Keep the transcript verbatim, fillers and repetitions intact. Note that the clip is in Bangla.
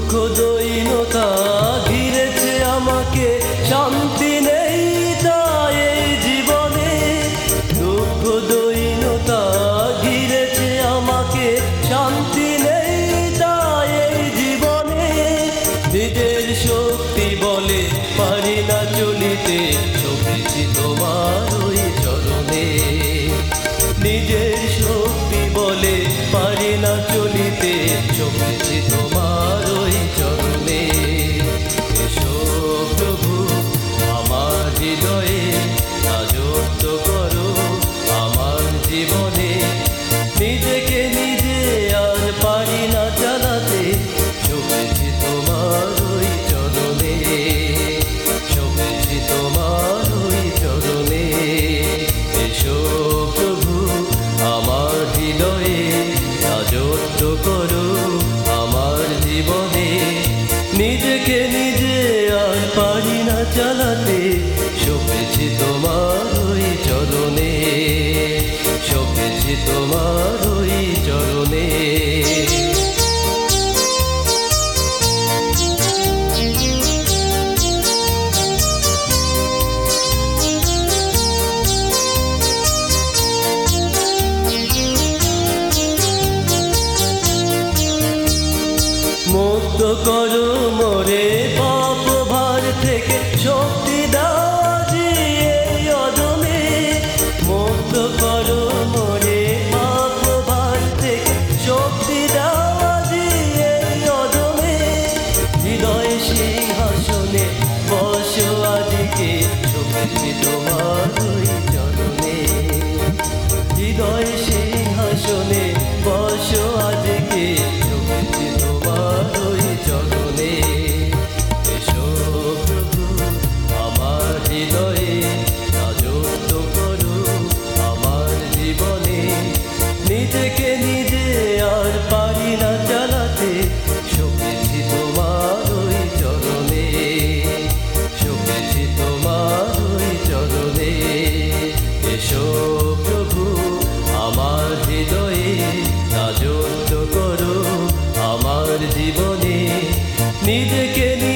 দুঃখ দৈনতা ঘিরেছে আমাকে, শান্তি নেই তাই এই জীবনে। দুঃখ দৈনতা ঘিরেছে আমাকে, শান্তি নেই তাই এই জীবনে। নিজের শক্তি বলে পারি না চলিতে, চলেছি তোমার ওই চরণে। নিজের শক্তি বলে পারি না চলিতে, চলেছি তোমার ওই চরণে। এসো প্রভু আমার হৃদয়ে, রাজত্ব করো আমার জীবনে। নিজেকে নিজে আর পারি না চালাতে, চলেছি তোমার ওই চরণে। চলেছি তোমার ওই চরণে। এসো প্রভু আমার হৃদয়ে, রাজত্ব করো আমার জীবনে। নিজেকে নিজে আর পারি না চালাতে, সপেছি তোমার ওই চরণে। সপেছি তোমার ওই চরণে। মুক্ত করো মোরে পাপ ভার থেকে, শক্তি দাও আজি এই অদমে। মুক্ত করো মোরে পাপ ভার থেকে, শক্তি দাও আজি এই অদমে। হৃদয় সিংহাসনে বসো আজকে, সপেছি তোমার ওই চরণে। হৃদয় সিংহাসনে বসো আজকে, সপেছি তোমার ওই চরণে। এসো প্রভু আমার হৃদয়ে, রাজত্ব করো আমার জীবনে। নিজেকে নিজে আর পারি না চালাতে, সপেছি তোমার ওই চরণে। সপেছি তোমার ওই চরণে। এসো প্রভু আমার হৃদয়ে, রাজত্ব করো আমার জীবনে। নিজেকে